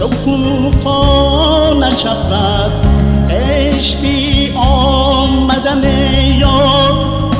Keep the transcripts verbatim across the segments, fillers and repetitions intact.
شکوفا نشود، عشقی آمدن یار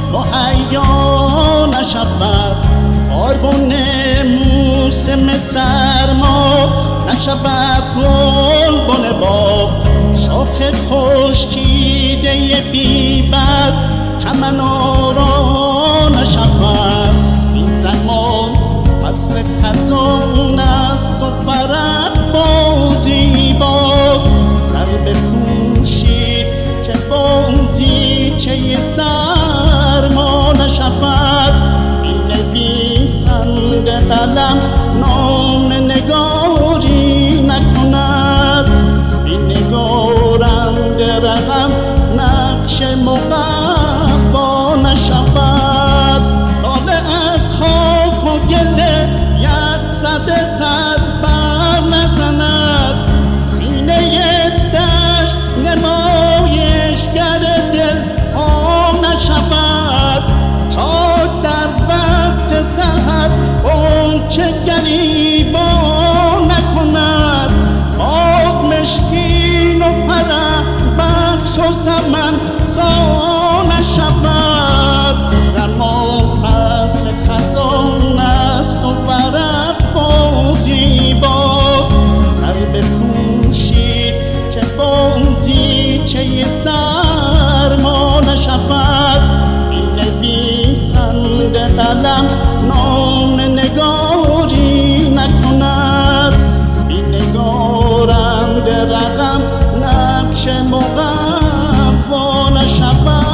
مهیا نشود. بارگون موسم سرما نشود گلبن باغ، شاخ خشکیده بیبر چمن آرا نشود. این زمان فصل خزان است و فرح بازی باد، سر بپوشید که بازیچه سرما نشود. بینویسنده قلم نام نگاری نکند، بینگارنده رقم نقش مقفا نشود. لاله از خاک و گله یک زده سر بر نزند، سینه دشت نمایشگر دل ها نشود. چاک در وقت سحر غنچه گریبان نکند، آب مشکین و پرح بخش و زمن سا نشود. زمان فصل خزان است و فرح بازی باد، سر بپوشید که بازیچه سرما نشود. بینویسنده قلم نام نگاری نکند، بینگارنده رقم نقش مقفا نشود.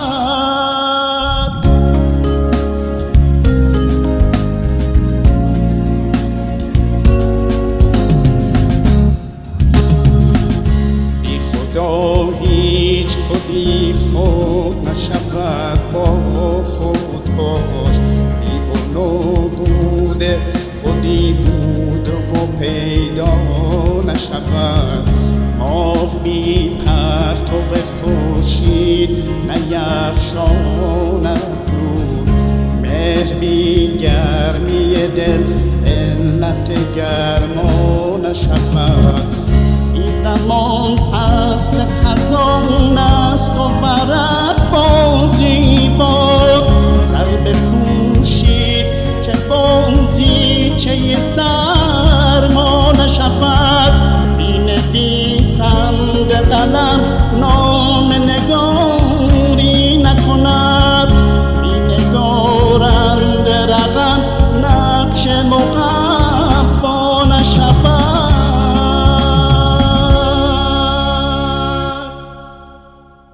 بی خدا هیچ خودی خود نشود، با خود باش. بی و بوده خودی بود و پیدا نشود. ماه بی پرتو خورشید نیفشاند نور، مهر بی گرمی دل علت گرما نشود. این زمان فصل خزان است و فرح بازی باد، سر بپوشید که بازیچه سرما نشود. بینویسنده قلم نام نگاری نکند، بینگارنده رقم نقش مقفا